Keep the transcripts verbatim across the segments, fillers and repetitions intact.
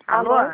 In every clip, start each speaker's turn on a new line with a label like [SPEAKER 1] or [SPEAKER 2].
[SPEAKER 1] Alô?
[SPEAKER 2] Alô?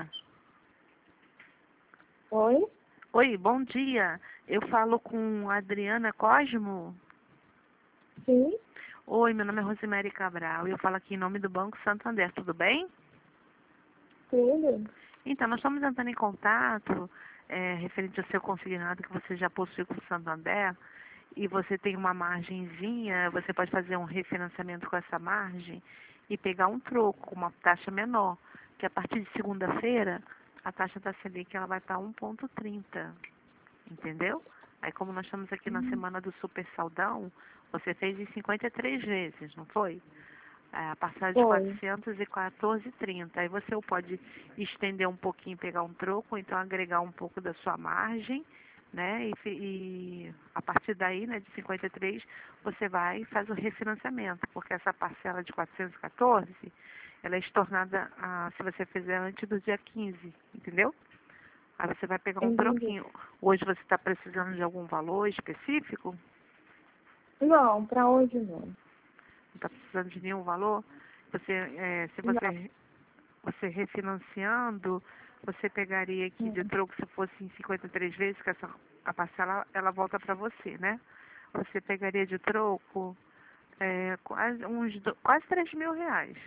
[SPEAKER 1] Oi?
[SPEAKER 2] Oi, bom dia. Eu falo com a Adriana Cosmo.
[SPEAKER 1] Sim?
[SPEAKER 2] Oi, meu nome é Rosemary Cabral e eu falo aqui em nome do Banco Santander, tudo bem?
[SPEAKER 1] Tudo?
[SPEAKER 2] Então, nós estamos entrando em contato é, referente ao seu consignado que você já possui com o Santander e você tem uma margenzinha, você pode fazer um refinanciamento com essa margem e pegar um troco, uma taxa menor, que a partir de segunda-feira a taxa da Selic ela vai para um ponto trinta, entendeu? Aí como nós estamos aqui na
[SPEAKER 1] Hum.
[SPEAKER 2] semana do super saldão, você fez em cinquenta e três vezes, não foi? É, a parcela de
[SPEAKER 1] Foi.
[SPEAKER 2] quatrocentos e quatorze vírgula trinta. Aí você pode estender um pouquinho, pegar um troco, ou então agregar um pouco da sua margem, né? E, fi- e a partir daí, né, de cinquenta e três, você vai e faz o refinanciamento, porque essa parcela de quatrocentos e quatorze, ela é estornada a, se você fizer antes do dia quinze, entendeu? Aí você vai pegar um
[SPEAKER 1] Entendi.
[SPEAKER 2] troquinho. Hoje você está precisando de algum valor específico?
[SPEAKER 1] Não, pra hoje não.
[SPEAKER 2] Não está precisando de nenhum valor? Você, é, se
[SPEAKER 1] Não.
[SPEAKER 2] você você refinanciando, você pegaria aqui de
[SPEAKER 1] Hum.
[SPEAKER 2] troco, se fosse em cinquenta e três vezes, que essa, a parcela ela volta para você, né? Você pegaria de troco é, quase, uns, do- quase três mil reais.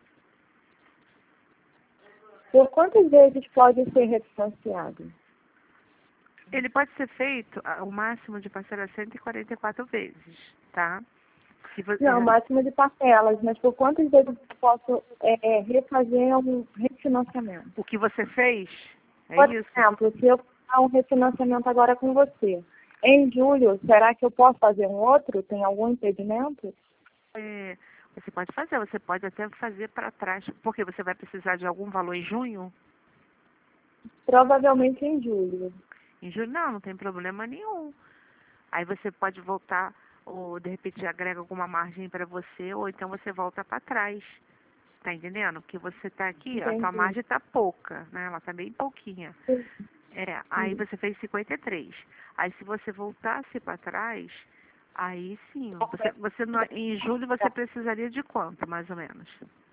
[SPEAKER 1] Por quantas vezes pode ser refinanciado?
[SPEAKER 2] Ele pode ser feito, ah, o máximo de parcela é cento e quarenta e quatro vezes, tá? Se vo-
[SPEAKER 1] Não,
[SPEAKER 2] é,
[SPEAKER 1] máximo de parcelas, mas por quantas vezes eu posso é, é, refazer um refinanciamento?
[SPEAKER 2] o que você fez, é
[SPEAKER 1] Por
[SPEAKER 2] isso?
[SPEAKER 1] exemplo, se eu fizer um refinanciamento agora com você, em julho, será que eu posso fazer um outro? Tem algum impedimento?
[SPEAKER 2] É, você pode fazer, você pode até fazer para trás, porque você vai precisar de algum valor em junho.
[SPEAKER 1] Provavelmente em julho.
[SPEAKER 2] Em julho não, não tem problema nenhum. Aí você pode voltar, ou de repente agrega alguma margem para você, ou então você volta para trás. Tá entendendo? Porque você tá aqui, a sua
[SPEAKER 1] Entendi.
[SPEAKER 2] margem tá pouca, né? Ela tá bem pouquinha.
[SPEAKER 1] Sim.
[SPEAKER 2] É, aí
[SPEAKER 1] Sim.
[SPEAKER 2] você fez cinquenta e três. Aí se você voltasse para trás, aí sim, você, você não- em julho você precisaria de quanto, mais ou menos?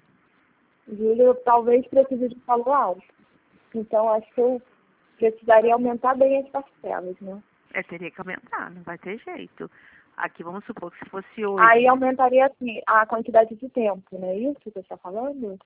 [SPEAKER 1] Julho talvez precise de valor alto. Então, acho que eu precisaria aumentar bem as parcelas, né?
[SPEAKER 2] É, teria que aumentar, não vai ter jeito. Aqui vamos supor que se fosse
[SPEAKER 1] Aí
[SPEAKER 2] hoje,
[SPEAKER 1] aumentaria, assim, a quantidade de tempo, não é isso que você está falando?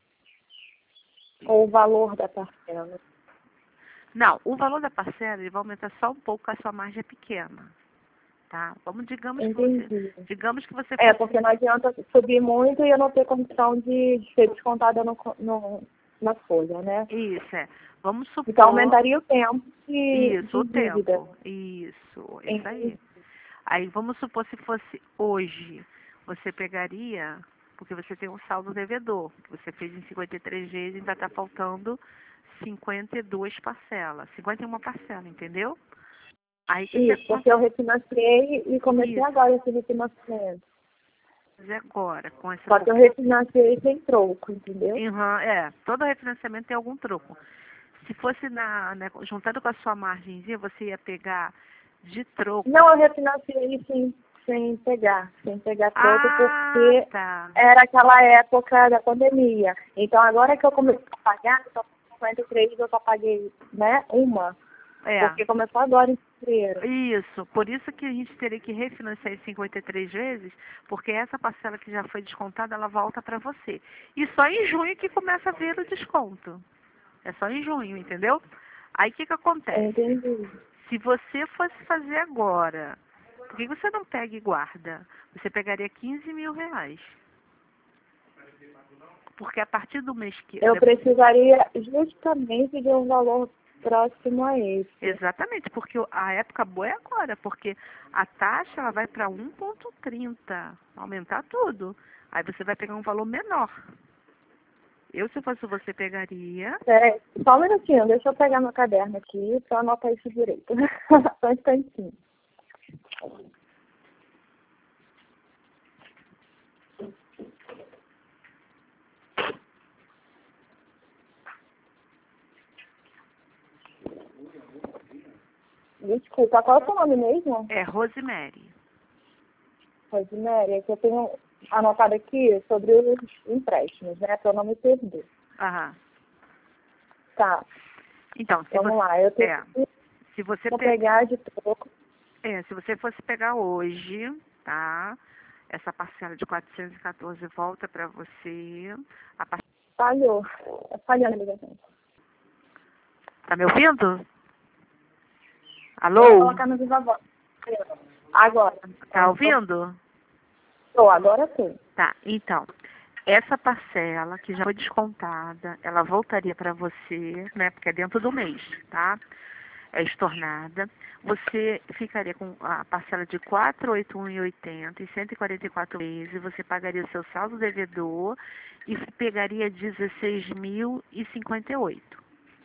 [SPEAKER 1] Ou o valor da parcela?
[SPEAKER 2] não, o valor da parcela ele vai aumentar só um pouco, porque a sua margem é pequena, tá? Vamos, digamos que você,
[SPEAKER 1] Entendi.
[SPEAKER 2] digamos que você
[SPEAKER 1] É,
[SPEAKER 2] fosse,
[SPEAKER 1] porque não adianta subir muito e eu não ter condição de ser descontada no, co- no, na folha, né?
[SPEAKER 2] isso, é, vamos
[SPEAKER 1] Então,
[SPEAKER 2] supor,
[SPEAKER 1] aumentaria o tempo de,
[SPEAKER 2] isso,
[SPEAKER 1] de
[SPEAKER 2] o
[SPEAKER 1] dívida.
[SPEAKER 2] tempo, isso, isso
[SPEAKER 1] Entendi.
[SPEAKER 2] aí. Aí vamos supor se fosse hoje, você pegaria, porque você tem um saldo devedor, que você fez em cinquenta e três vezes, ainda está faltando cinquenta e duas parcelas, cinquenta e uma parcelas, entendeu? Aí o que que
[SPEAKER 1] Isso, porque eu refinanciei e comecei
[SPEAKER 2] isso,
[SPEAKER 1] agora esse refinanciamento.
[SPEAKER 2] fazer agora, com essa
[SPEAKER 1] Só que eu
[SPEAKER 2] pouquinho.
[SPEAKER 1] refinanciei sem troco, entendeu?
[SPEAKER 2] Aham, é, todo refinanciamento tem algum troco. Se fosse na, né, juntando com a sua margenzinha, você ia pegar de troco.
[SPEAKER 1] Não, eu refinanciei sem, sem pegar, sem pegar troco,
[SPEAKER 2] Ah,
[SPEAKER 1] porque
[SPEAKER 2] tá.
[SPEAKER 1] era aquela época da pandemia. Então, agora que eu comecei a pagar, só cinquenta e três eu só paguei, né, uma,
[SPEAKER 2] É,
[SPEAKER 1] porque começou agora em fevereiro.
[SPEAKER 2] isso. Por isso que a gente teria que refinanciar em cinquenta e três vezes, porque essa parcela que já foi descontada, ela volta para você. E só em junho que começa a vir o desconto. É só em junho, entendeu? Aí o que que acontece?
[SPEAKER 1] Entendi.
[SPEAKER 2] Se você fosse fazer agora, por que você não pega e guarda? Você pegaria quinze mil reais. Porque a partir do mês que...
[SPEAKER 1] Eu precisaria justamente de um valor próximo a esse.
[SPEAKER 2] Exatamente, porque o- a época boa é agora, porque a taxa ela vai para um ponto trinta, aumentar tudo. Aí você vai pegar um valor menor. Eu, se fosse você, pegaria...
[SPEAKER 1] É, só um minutinho, deixa eu pegar meu caderno aqui para anotar isso direito. Só um instantinho. Desculpa, qual é o seu nome mesmo?
[SPEAKER 2] É Rosemary.
[SPEAKER 1] Rosemary, é que eu tenho anotado aqui sobre os empréstimos, né? Para eu não me perder.
[SPEAKER 2] Aham.
[SPEAKER 1] Tá.
[SPEAKER 2] Então, se
[SPEAKER 1] Vamos
[SPEAKER 2] você,
[SPEAKER 1] lá. Eu tenho
[SPEAKER 2] é,
[SPEAKER 1] que
[SPEAKER 2] se você
[SPEAKER 1] vou
[SPEAKER 2] pe-
[SPEAKER 1] pegar de troco.
[SPEAKER 2] é, se você fosse pegar hoje, tá? Essa parcela de quatrocentos e quatorze volta para você. A par...
[SPEAKER 1] Falhou. Tá falhando a ligação.
[SPEAKER 2] Tá me ouvindo?
[SPEAKER 1] Vou
[SPEAKER 2] Alô?
[SPEAKER 1] colocar no viva voz. Agora.
[SPEAKER 2] Tá ouvindo?
[SPEAKER 1] Tô, agora sim.
[SPEAKER 2] Tá, então, essa parcela que já foi descontada, ela voltaria para você, né, porque é dentro do mês, tá? É estornada. Você ficaria com a parcela de quatrocentos e oitenta e um reais e oitenta centavos e cento e quarenta e quatro meses, você pagaria o seu saldo devedor e pegaria dezesseis mil e cinquenta e oito.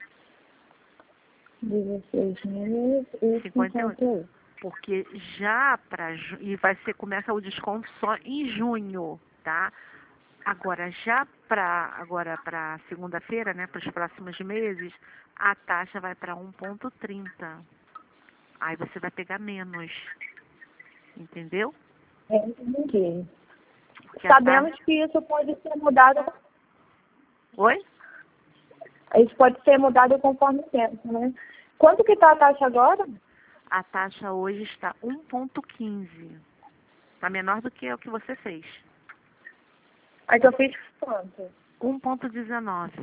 [SPEAKER 1] dezesseis mil e
[SPEAKER 2] cinquenta e
[SPEAKER 1] cinquenta
[SPEAKER 2] oito.
[SPEAKER 1] e oito.
[SPEAKER 2] Porque já para e vai ser começa o desconto só em junho, tá? Agora já para agora para segunda-feira, né, para os próximos meses, a taxa vai para um ponto trinta. Aí você vai pegar menos. Entendeu?
[SPEAKER 1] Entendi.
[SPEAKER 2] Porque a
[SPEAKER 1] Sabemos
[SPEAKER 2] taxa...
[SPEAKER 1] que isso pode ser mudado.
[SPEAKER 2] Oi?
[SPEAKER 1] Isso pode ser mudado conforme o tempo, né? Quanto que está a taxa agora?
[SPEAKER 2] A taxa hoje está um ponto quinze. Está menor do que o que você fez.
[SPEAKER 1] Aí que eu fiz quanto?
[SPEAKER 2] um ponto dezenove.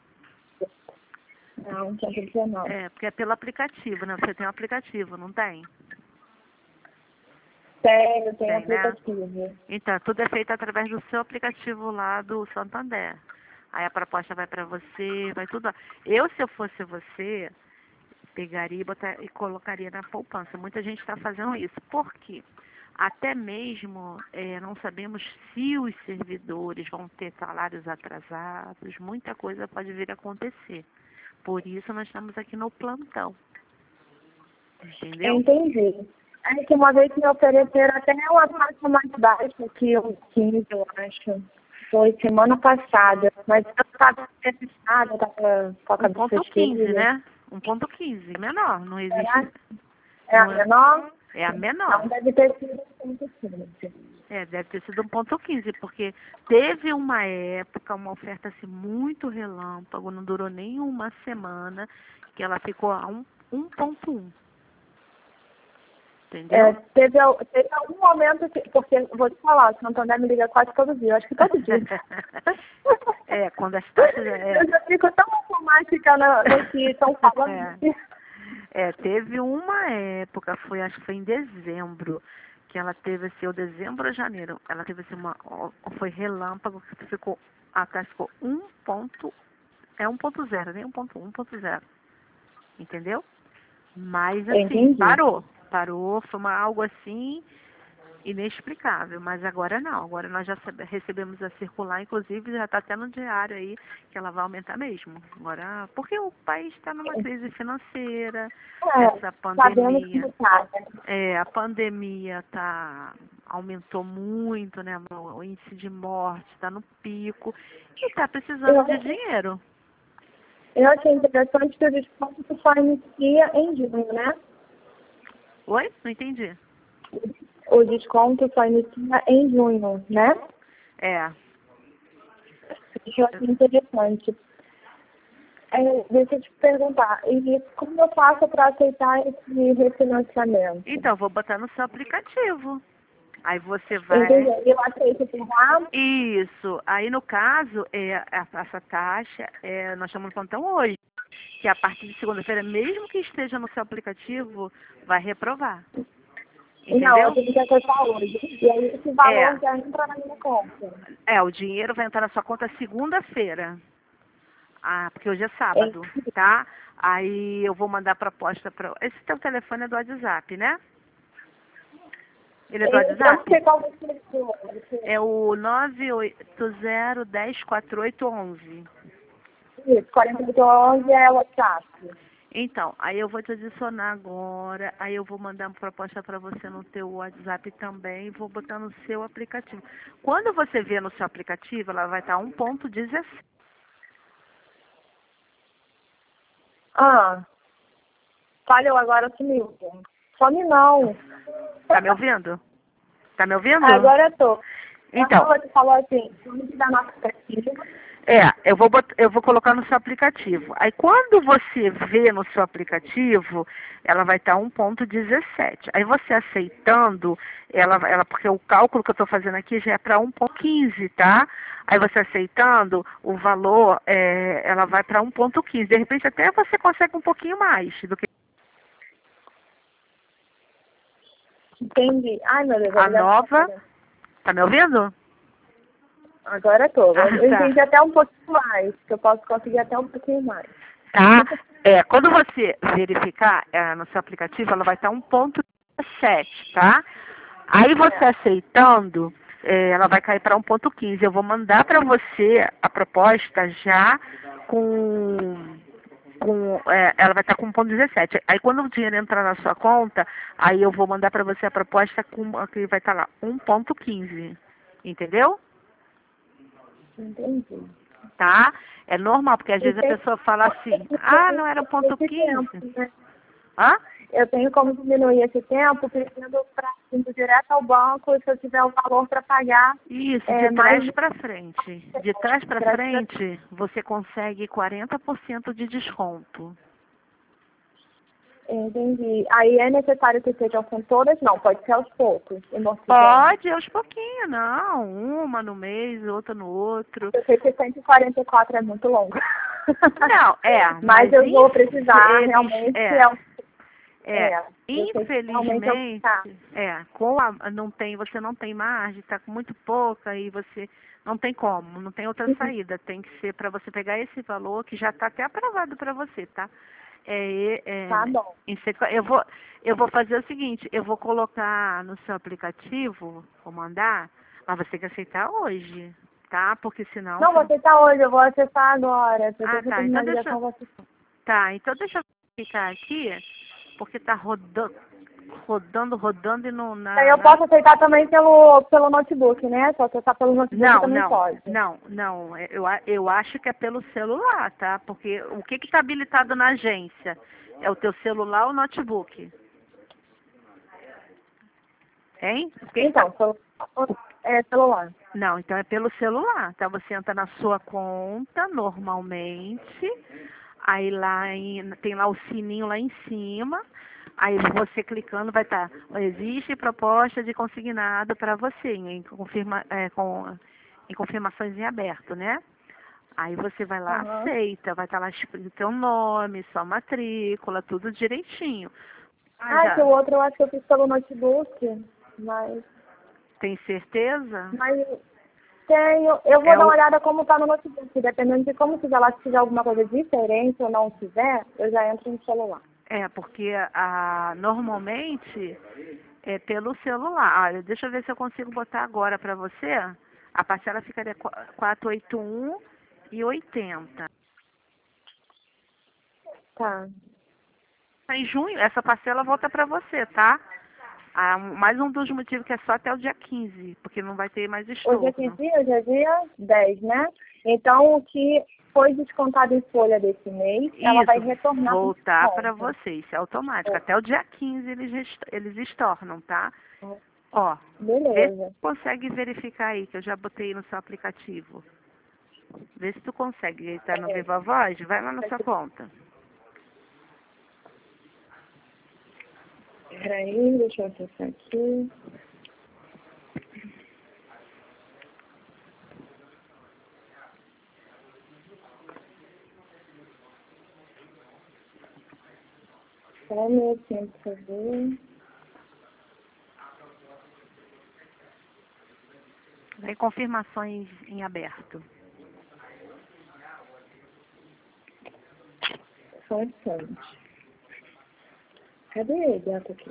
[SPEAKER 1] Não, cento e dezenove.
[SPEAKER 2] É, porque é pelo aplicativo, né? Você tem um aplicativo, não tem?
[SPEAKER 1] Sério, tem
[SPEAKER 2] Tem, né?
[SPEAKER 1] aplicativo.
[SPEAKER 2] Então, tudo é feito através do seu aplicativo lá do Santander. Aí a proposta vai para você, vai tudo lá. Eu, se eu fosse você, pegaria e, botar, e colocaria na poupança. Muita gente está fazendo isso. Por quê? Até mesmo é, não sabemos se os servidores vão ter salários atrasados. Muita coisa pode vir a acontecer. Por isso nós estamos aqui no plantão. Entendeu?
[SPEAKER 1] Entendi. Aí que uma vez me ofereceram até uma taxa mais baixa que um quinze, eu acho. Foi semana passada. Mas eu estava interessada, eu estava com a
[SPEAKER 2] um
[SPEAKER 1] cabeça
[SPEAKER 2] ponto quinze,
[SPEAKER 1] cheia.
[SPEAKER 2] né? um ponto quinze, menor. Não
[SPEAKER 1] Será?
[SPEAKER 2] existe.
[SPEAKER 1] É a
[SPEAKER 2] Não é,
[SPEAKER 1] menor?
[SPEAKER 2] é a
[SPEAKER 1] Não,
[SPEAKER 2] menor.
[SPEAKER 1] deve ter sido um ponto quinze.
[SPEAKER 2] É, deve ter sido um ponto quinze, porque teve uma época, uma oferta assim muito relâmpago, não durou nem uma semana, que ela ficou a um, um ponto um. Entendeu?
[SPEAKER 1] É, teve, al- teve algum momento que, porque vou te falar, o Santander me liga quase todo dia, eu acho que todo dia.
[SPEAKER 2] É, quando as taxas... É,
[SPEAKER 1] Eu já fico tão automática no, no que estão falando.
[SPEAKER 2] é, é, teve uma época, foi, acho que foi em dezembro, que ela teve assim, ou dezembro ou janeiro, ela teve assim uma, ó, foi relâmpago, que ficou, a taxa ficou um ponto, é um ponto zero, nem um ponto um, um ponto zero. Entendeu? Mas assim,
[SPEAKER 1] Entendi.
[SPEAKER 2] parou. Parou, foi uma, algo assim inexplicável. Mas agora não. Agora nós já sabe- recebemos a circular, inclusive já está até no diário aí que ela vai aumentar mesmo. Agora, porque o país está numa crise financeira, essa
[SPEAKER 1] É, sabemos que
[SPEAKER 2] pandemia.
[SPEAKER 1] está, né?
[SPEAKER 2] É, a pandemia tá, aumentou muito, né? O índice de morte está no pico e está precisando
[SPEAKER 1] Eu,
[SPEAKER 2] de dinheiro.
[SPEAKER 1] eu achei interessante que o desconto só inicia em junho, né?
[SPEAKER 2] Oi? Não entendi.
[SPEAKER 1] O desconto só inicia em junho, né?
[SPEAKER 2] É.
[SPEAKER 1] Isso eu achei interessante. É, deixa eu te perguntar, e como eu faço para aceitar esse refinanciamento?
[SPEAKER 2] Então, vou botar no seu aplicativo. Aí você vai...
[SPEAKER 1] Entendi. Eu aceito por lá.
[SPEAKER 2] Isso. Aí, no caso, é, a- essa taxa, é, nós estamos no plantão hoje, que a partir de segunda-feira, mesmo que esteja no seu aplicativo, vai reprovar.
[SPEAKER 1] Não, eu
[SPEAKER 2] Entendeu?
[SPEAKER 1] tenho que aceitar hoje. E aí esse valor
[SPEAKER 2] É.
[SPEAKER 1] já entra na minha conta.
[SPEAKER 2] É, o dinheiro vai entrar na sua conta segunda-feira. Ah, porque hoje é sábado,
[SPEAKER 1] Entendi.
[SPEAKER 2] tá? Aí eu vou mandar a proposta para... Esse teu telefone é do WhatsApp, né? Ele é do
[SPEAKER 1] Eu eu não
[SPEAKER 2] WhatsApp?
[SPEAKER 1] sei qual vai ser o seu.
[SPEAKER 2] É o nove oito zero, um zero, quatro oito um um.
[SPEAKER 1] Isso, quarenta e oito onze é o WhatsApp.
[SPEAKER 2] Então, aí eu vou te adicionar agora, aí eu vou mandar uma proposta para você no teu WhatsApp também, e vou botar no seu aplicativo. Quando você vê no seu aplicativo, ela vai estar um ponto dezesseis.
[SPEAKER 1] Ah, falhou agora, sumiu. Some não.
[SPEAKER 2] Tá me ouvindo? Tá me ouvindo?
[SPEAKER 1] Agora eu tô.
[SPEAKER 2] Então,
[SPEAKER 1] Ela falou assim, vamos te dar nossa perspectiva.
[SPEAKER 2] É, eu vou, bot- eu vou colocar no seu aplicativo. Aí quando você vê no seu aplicativo, ela vai estar um ponto dezessete. Aí você aceitando, ela, ela, porque o cálculo que eu estou fazendo aqui já é para um ponto quinze, tá? Aí você aceitando, o valor, é, ela vai para um ponto quinze. De repente até você consegue um pouquinho mais do que
[SPEAKER 1] Entendi. Ai, meu Deus,
[SPEAKER 2] a
[SPEAKER 1] eu já
[SPEAKER 2] nova. Tá me ouvindo?
[SPEAKER 1] Agora tô.
[SPEAKER 2] Ah,
[SPEAKER 1] Eu
[SPEAKER 2] tá.
[SPEAKER 1] entendi até um pouquinho mais, que eu posso conseguir até um pouquinho mais.
[SPEAKER 2] Tá? É, quando você verificar é, no seu aplicativo, ela vai estar um ponto sete, tá? Aí você
[SPEAKER 1] É.
[SPEAKER 2] aceitando, é, ela vai cair para um ponto quinze. Eu vou mandar para você a proposta já com, com é, ela vai estar com um ponto dezessete. Aí quando o dinheiro entrar na sua conta, aí eu vou mandar para você a proposta com que vai estar lá um ponto quinze. Entendeu?
[SPEAKER 1] Entendi.
[SPEAKER 2] Tá? É normal, porque às
[SPEAKER 1] E
[SPEAKER 2] vezes a
[SPEAKER 1] tem
[SPEAKER 2] pessoa fala assim, ah, não era ponto
[SPEAKER 1] esse tempo,
[SPEAKER 2] quinze.
[SPEAKER 1] né?
[SPEAKER 2] Hã?
[SPEAKER 1] Eu tenho como diminuir esse tempo pedindo para indo direto ao banco se eu tiver o valor para pagar
[SPEAKER 2] Isso,
[SPEAKER 1] é,
[SPEAKER 2] de trás
[SPEAKER 1] mais
[SPEAKER 2] para frente. De trás para
[SPEAKER 1] trás pra-
[SPEAKER 2] frente, você consegue quarenta por cento de desconto.
[SPEAKER 1] Entendi. Aí é necessário que sejam com todas? Não, pode ser aos poucos, amortizando.
[SPEAKER 2] Pode, aos pouquinhos, não. Uma no mês, outra no outro.
[SPEAKER 1] Eu sei que cento e quarenta e quatro é muito longo.
[SPEAKER 2] Não, é,
[SPEAKER 1] Mas
[SPEAKER 2] mas
[SPEAKER 1] eu vou precisar
[SPEAKER 2] eles,
[SPEAKER 1] realmente,
[SPEAKER 2] é,
[SPEAKER 1] é, um-
[SPEAKER 2] é,
[SPEAKER 1] é, eu sei que realmente eu vou
[SPEAKER 2] infelizmente,
[SPEAKER 1] ficar.
[SPEAKER 2] é, com a, não tem, você não tem margem, está com muito pouca e você não tem como, não tem outra saída. Tem que ser para você pegar esse valor que já está até aprovado para você, tá? É, é,
[SPEAKER 1] Tá bom.
[SPEAKER 2] em sequ- eu vou, eu vou fazer o seguinte, eu vou colocar no seu aplicativo, vou mandar, mas você tem que aceitar hoje, tá? Porque senão
[SPEAKER 1] Não,
[SPEAKER 2] você
[SPEAKER 1] vou
[SPEAKER 2] não...
[SPEAKER 1] aceitar hoje, eu vou acessar agora.
[SPEAKER 2] Ah,
[SPEAKER 1] Depois que eu
[SPEAKER 2] tá. Então
[SPEAKER 1] terminar a
[SPEAKER 2] deixa,
[SPEAKER 1] ligação, eu vou acessar.
[SPEAKER 2] tá. Então deixa eu ficar aqui, porque tá rodando, rodando, rodando e não
[SPEAKER 1] Aí
[SPEAKER 2] na,
[SPEAKER 1] eu
[SPEAKER 2] na...
[SPEAKER 1] posso aceitar também pelo, pelo notebook, né? Se eu acessar pelo notebook
[SPEAKER 2] Não,
[SPEAKER 1] também
[SPEAKER 2] não,
[SPEAKER 1] pode.
[SPEAKER 2] não, não. é, Eu, a- eu acho que é pelo celular, tá? Porque o que que tá habilitado na agência? É o teu celular ou notebook? Hein? O que que tá...
[SPEAKER 1] Então, celu- é celular.
[SPEAKER 2] Não, então é pelo celular, tá? Você entra na sua conta normalmente, aí lá em- tem lá o sininho lá em cima, aí você clicando vai estar, existe proposta de consignado para você, em, confirma, é, com, em confirmações em aberto, né? Aí você vai lá,
[SPEAKER 1] Aham.
[SPEAKER 2] aceita, vai estar lá escrito teu nome, sua matrícula, tudo direitinho. Ah,
[SPEAKER 1] Ah, que o
[SPEAKER 2] já
[SPEAKER 1] outro eu acho que eu fiz pelo notebook, mas,
[SPEAKER 2] tem certeza?
[SPEAKER 1] mas tenho. Eu vou
[SPEAKER 2] É
[SPEAKER 1] dar uma
[SPEAKER 2] o,
[SPEAKER 1] olhada como tá no notebook. Dependendo de como tiver lá, se tiver alguma coisa diferente ou não tiver, eu já entro no celular.
[SPEAKER 2] É, porque a, normalmente é pelo celular. Olha, deixa eu ver se eu consigo botar agora para você. A parcela ficaria qu- quatrocentos e oitenta e um e oitenta.
[SPEAKER 1] Tá.
[SPEAKER 2] Em junho, essa parcela volta para você, tá? Ah, mais um dos motivos que é só até o dia quinze, porque não vai ter mais
[SPEAKER 1] Hoje é que
[SPEAKER 2] estorno.
[SPEAKER 1] dia? Hoje é dia dez, né? Então, o que foi descontado em folha desse mês, ela vai
[SPEAKER 2] Isso,
[SPEAKER 1] retornar para
[SPEAKER 2] voltar para
[SPEAKER 1] conta.
[SPEAKER 2] você, isso é automático. Até o dia quinze eles, rest- eles estornam, tá? Ó, vê se
[SPEAKER 1] Beleza.
[SPEAKER 2] tu consegue verificar aí, que eu já botei no seu aplicativo. Vê se tu consegue. Ele tá no
[SPEAKER 1] É,
[SPEAKER 2] Viva Voz, vai lá na sua conta.
[SPEAKER 1] peraí, deixa eu acessar aqui. Só um minutinho, por favor.
[SPEAKER 2] Tem confirmações em aberto.
[SPEAKER 1] Só um instante. Cadê ele, gato aqui?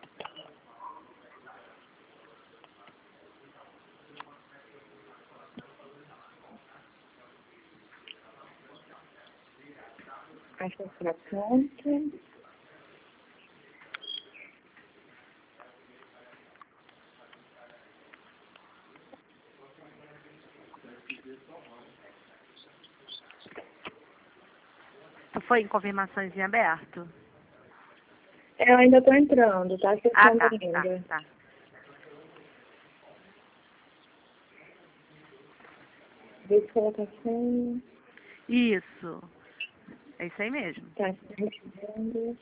[SPEAKER 1] Acho que está pronto.
[SPEAKER 2] Tu foi em confirmações em aberto?
[SPEAKER 1] Eu ainda estou entrando, tá
[SPEAKER 2] Ah,
[SPEAKER 1] acessando
[SPEAKER 2] tá, tá,
[SPEAKER 1] ainda.
[SPEAKER 2] tá.
[SPEAKER 1] Deixa eu colocar assim.
[SPEAKER 2] Isso. É isso aí mesmo.
[SPEAKER 1] Tá, está recebendo.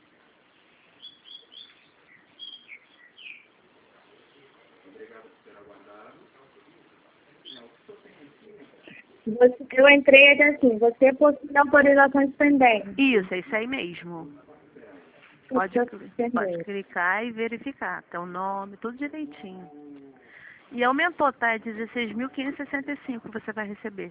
[SPEAKER 1] Você, eu entrei aqui assim, você possui autorizações pendentes.
[SPEAKER 2] Isso, é isso aí mesmo. Pode,
[SPEAKER 1] Deixa eu
[SPEAKER 2] cli- pode
[SPEAKER 1] entender.
[SPEAKER 2] clicar e verificar. Teu nome, tudo direitinho. E aumentou, tá? É dezesseis mil quinhentos e sessenta e cinco que você vai receber.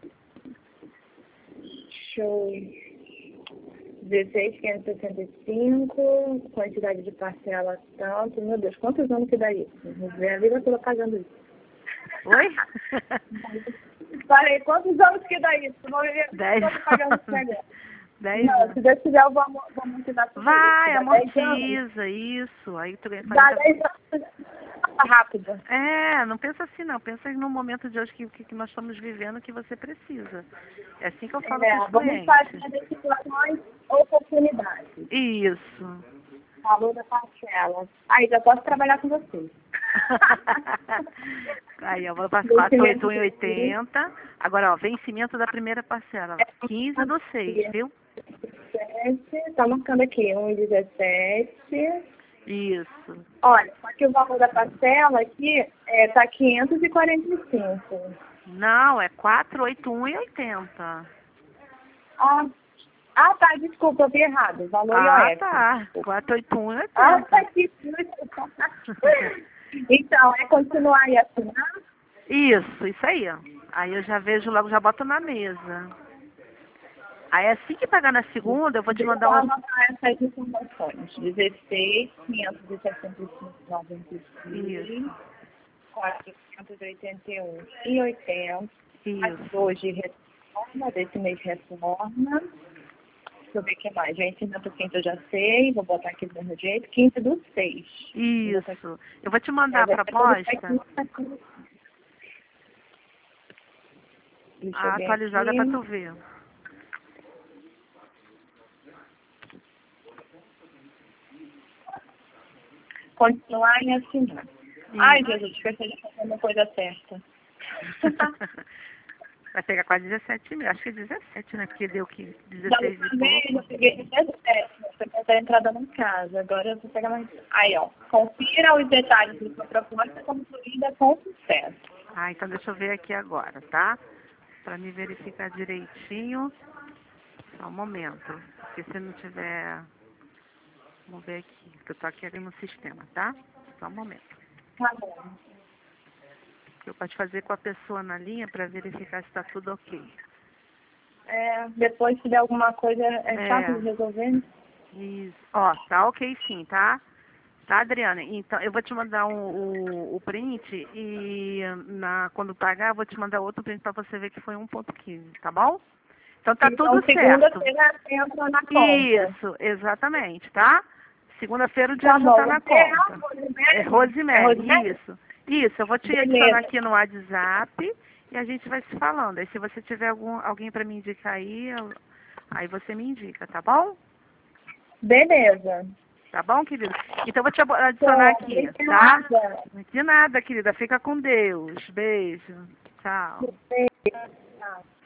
[SPEAKER 1] Show. dezesseis, quinhentos e sessenta e cinco, quantidade de parcela tanto. Meu Deus, quantos anos que dá isso? A vida toda pagando isso.
[SPEAKER 2] Oi?
[SPEAKER 1] Falei, quantos anos que dá isso? Vou viver
[SPEAKER 2] Dez
[SPEAKER 1] toda pagando isso agora.
[SPEAKER 2] Dez
[SPEAKER 1] Não,
[SPEAKER 2] anos.
[SPEAKER 1] se Deus quiser, eu vou, amo- vou amortizar tudo
[SPEAKER 2] Vai,
[SPEAKER 1] isso. Dá dez anos.
[SPEAKER 2] amortiza, isso. Aí tu ganha
[SPEAKER 1] Dá
[SPEAKER 2] quarenta.
[SPEAKER 1] dez anos. Rápido.
[SPEAKER 2] É, não pensa assim não. Pensa no momento de hoje que, que, que nós estamos vivendo que você precisa. É assim que eu falo com
[SPEAKER 1] É,
[SPEAKER 2] os
[SPEAKER 1] vamos
[SPEAKER 2] clientes.
[SPEAKER 1] fazer as situações oportunidades.
[SPEAKER 2] Isso.
[SPEAKER 1] Valor da parcela. Aí já posso trabalhar com vocês.
[SPEAKER 2] Aí, ó, vou passar quatro oito um e oitenta. Agora, ó, vencimento da primeira parcela. quinze do seis, viu?
[SPEAKER 1] dezessete, tá marcando aqui, um e dezessete.
[SPEAKER 2] Isso.
[SPEAKER 1] Olha, só que o valor da parcela aqui é, tá quinhentos e quarenta e cinco.
[SPEAKER 2] Não, é quatro oito um e oitenta.
[SPEAKER 1] Ah, ah, tá, desculpa, eu vi errado. Valor
[SPEAKER 2] Ah,
[SPEAKER 1] I O F.
[SPEAKER 2] tá. quatro oito um e
[SPEAKER 1] Ah,
[SPEAKER 2] oitenta.
[SPEAKER 1] tá aqui. Então, é continuar e assinar?
[SPEAKER 2] Isso, isso aí, ó. Aí eu já vejo logo, já boto na mesa. Aí assim que pagar na segunda, eu vou te
[SPEAKER 1] Deixa
[SPEAKER 2] mandar
[SPEAKER 1] eu
[SPEAKER 2] um...
[SPEAKER 1] anotar essas informações. dezesseis, quinhentos e sessenta e cinco, noventa e seis,
[SPEAKER 2] Isso,
[SPEAKER 1] quatrocentos e oitenta e um e oitenta.
[SPEAKER 2] isso.
[SPEAKER 1] Hoje reforma, desse mês reforma. Deixa eu ver o que mais. Vencimento quinze eu já sei, vou botar aqui do mesmo jeito. quinze do seis.
[SPEAKER 2] Isso. Eu vou te mandar a proposta a atualizada para tu ver.
[SPEAKER 1] Continuar e assinar. Ai, Jesus, esqueci de fazer uma coisa certa.
[SPEAKER 2] Vai pegar quase dezessete mil. Acho que é dezessete, né? Porque deu que
[SPEAKER 1] Da
[SPEAKER 2] dezesseis
[SPEAKER 1] última
[SPEAKER 2] e
[SPEAKER 1] vez eu
[SPEAKER 2] pouco.
[SPEAKER 1] peguei dezessete, você fazer a entrada em casa. Agora eu vou pegar mais. Aí, ó. Confira os detalhes da sua proposta concluída com sucesso.
[SPEAKER 2] Ah, então deixa eu ver aqui agora, tá? Para me verificar direitinho. Só um momento. Porque se não tiver... Vamos ver aqui. Que eu tô aqui ali no sistema, tá? Só um momento.
[SPEAKER 1] Tá bom.
[SPEAKER 2] Que eu posso fazer com a pessoa na linha para verificar se está tudo ok.
[SPEAKER 1] É, depois, se der alguma coisa, é
[SPEAKER 2] É.
[SPEAKER 1] chato de resolver, né?
[SPEAKER 2] Isso. Ó, tá ok sim, tá? Tá, Adriana? Então, eu vou te mandar um, o, o print e na, quando pagar, eu vou te mandar outro print para você ver que foi um ponto quinze, tá bom? Então tá
[SPEAKER 1] Então,
[SPEAKER 2] tudo certo.
[SPEAKER 1] segunda-feira entra na conta.
[SPEAKER 2] Isso, exatamente, tá? Segunda-feira o
[SPEAKER 1] Tá
[SPEAKER 2] dinheiro já
[SPEAKER 1] bom.
[SPEAKER 2] tá na
[SPEAKER 1] Você é a
[SPEAKER 2] conta.
[SPEAKER 1] Rosemary?
[SPEAKER 2] É Rosemary,
[SPEAKER 1] É Rosemary?
[SPEAKER 2] isso. Isso, eu vou te
[SPEAKER 1] Beleza.
[SPEAKER 2] adicionar aqui no WhatsApp e a gente vai se falando. Aí se você tiver algum, alguém para me indicar aí, eu- aí você me indica, tá bom?
[SPEAKER 1] Beleza.
[SPEAKER 2] Tá bom, querida? Então eu vou te abo- adicionar
[SPEAKER 1] Bom,
[SPEAKER 2] aqui, tá?
[SPEAKER 1] obrigada.
[SPEAKER 2] De nada, querida. Fica com Deus. Beijo. Tchau.
[SPEAKER 1] Beijo. Tchau.